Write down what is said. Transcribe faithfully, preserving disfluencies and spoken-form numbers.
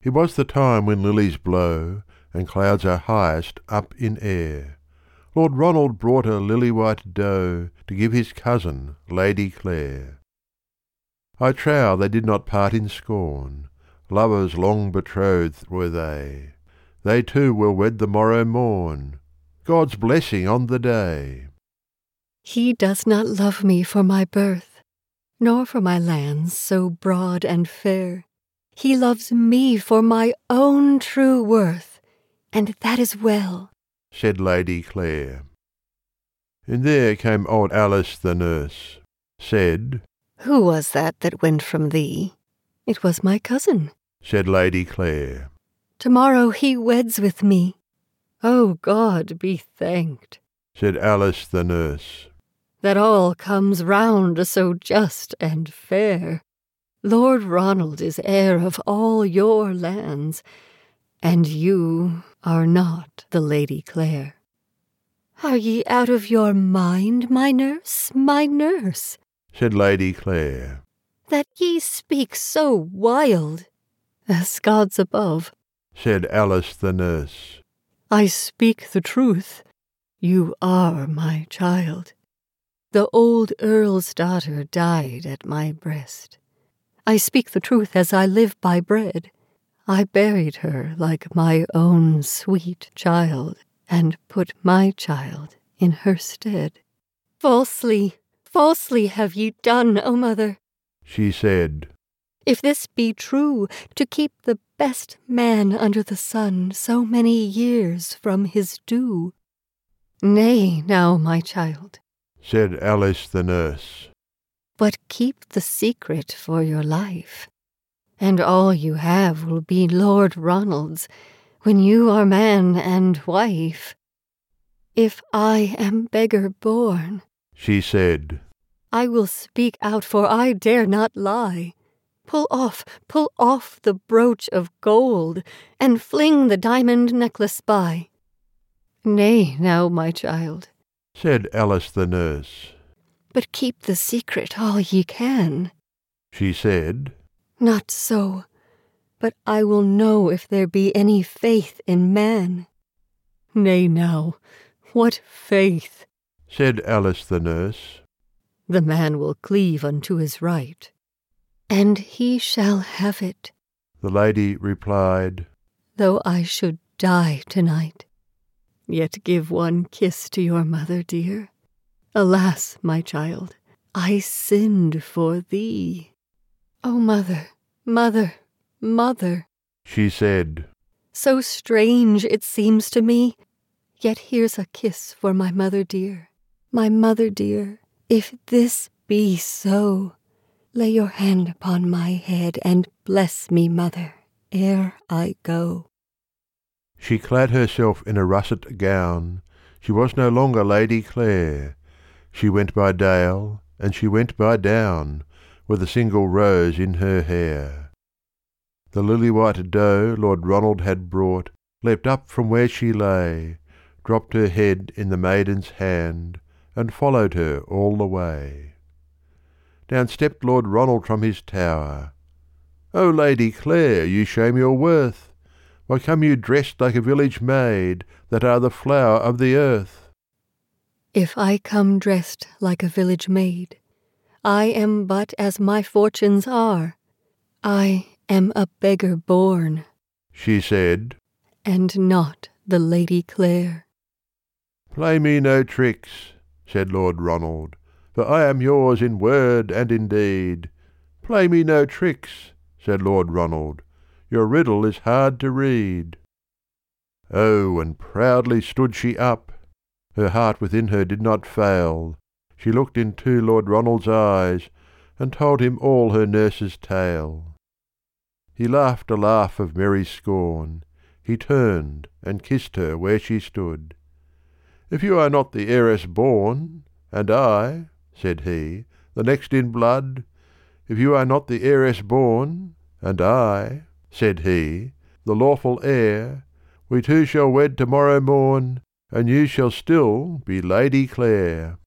It was the time when lilies blow, and clouds are highest up in air. Lord Ronald brought a lily-white doe to give his cousin, Lady Clare. I trow they did not part in scorn. Lovers long betrothed were they. They two will wed the morrow morn. God's blessing on the day. He does not love me for my birth, nor for my lands so broad and fair. He loves me for my own true worth, and that is well, said Lady Clare. And there came old Alice the nurse, said, Who was that that went from thee? It was my cousin, said Lady Clare. Tomorrow he weds with me. O God be thanked, said Alice the nurse, that all comes round so just and fair. Lord Ronald is heir of all your lands, and you are not the Lady Clare. Are ye out of your mind, my nurse, my nurse? said Lady Clare. That ye speak so wild, as gods above, said Alice the nurse. I speak the truth. You are my child. The old earl's daughter died at my breast. I speak the truth as I live by bread. I buried her like my own sweet child, and put my child in her stead. Falsely, falsely have ye done, O mother, she said. If this be true, to keep the best man under the sun so many years from his due. Nay, now, my child, said Alice the nurse, but keep the secret for your life, and all you have will be Lord Ronald's when you are man and wife. If I am beggar born, she said, I will speak out, for I dare not lie. Pull off, pull off the brooch of gold, and fling the diamond necklace by. Nay, now, my child, said Alice the nurse, but keep the secret all ye can. She said, Not so, but I will know if there be any faith in man. Nay, now, what faith? said Alice the nurse. The man will cleave unto his right, and he shall have it. The lady replied, Though I should die tonight, yet give one kiss to your mother, dear. Alas, my child, I sinned for thee. O mother, mother, mother, she said, so strange it seems to me, yet here's a kiss for my mother dear. My mother dear, if this be so, lay your hand upon my head and bless me, mother, ere I go. She clad herself in a russet gown. She was no longer Lady Clare. She went by dale, and she went by down, with a single rose in her hair. The lily-white doe Lord Ronald had brought leapt up from where she lay, dropped her head in the maiden's hand, and followed her all the way. Down stepped Lord Ronald from his tower. "O Lady Clare, you shame your worth! Why come you dressed like a village maid, that are the flower of the earth?" If I come dressed like a village maid, I am but as my fortunes are. I am a beggar born, she said, and not the Lady Clare. "Play me no tricks," said Lord Ronald, "for I am yours in word and in deed." "Play me no tricks," said Lord Ronald, "your riddle is hard to read." Oh, and proudly stood she up. Her heart within her did not fail. She looked into Lord Ronald's eyes, and told him all her nurse's tale. He laughed a laugh of merry scorn. He turned and kissed her where she stood. "If you are not the heiress born, and I," said he, "the next in blood, if you are not the heiress born, and I," said he, "the lawful heir, we two shall wed to-morrow morn, and you shall still be Lady Clare."